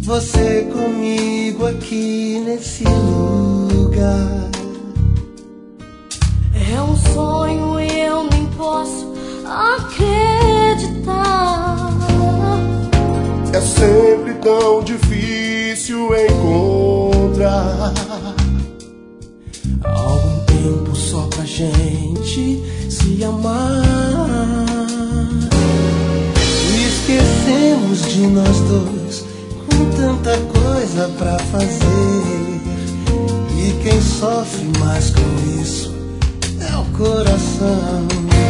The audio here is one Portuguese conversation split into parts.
Você comigo aqui nesse lugar. É um sonho e eu nem posso acreditar. É sempre tão difícil encontrar algum tempo só pra gente se amar. Esquecemos de nós dois, com tanta coisa pra fazer. E quem sofre mais com isso é o coração.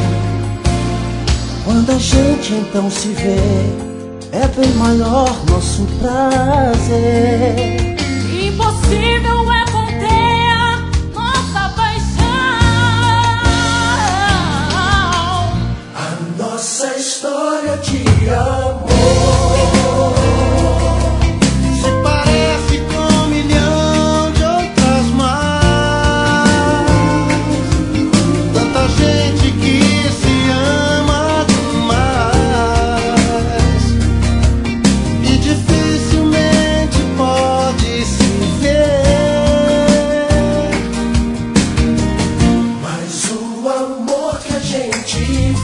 Quando a gente então se vê, é bem maior nosso prazer. Impossível é conter nossa paixão. A nossa história de amor se parece com 1.000.000 de outras mais. Tanta gente que se ama demais e dificilmente pode se ver. Mas o amor que a gente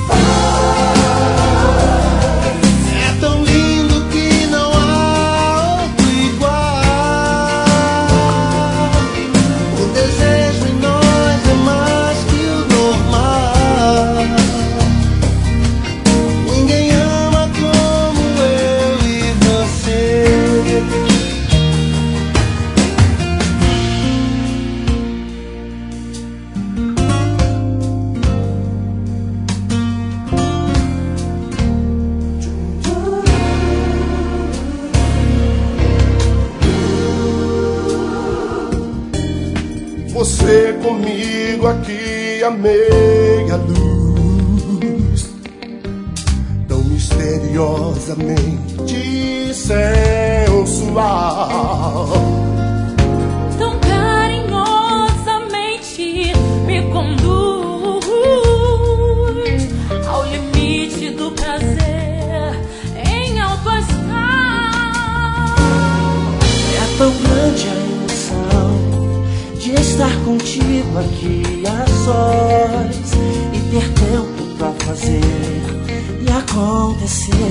faz é tão lindo que não há outro igual. O desejo em nós é mais que o normal. Ninguém ama como eu e você. você comigo aqui a meia luz, tão misteriosamente sensual, Tão carinhosamente me conduz ao limite do prazer em alto astral. É tão grande a emoção de estar contigo aqui a sós e ter tempo pra fazer e acontecer.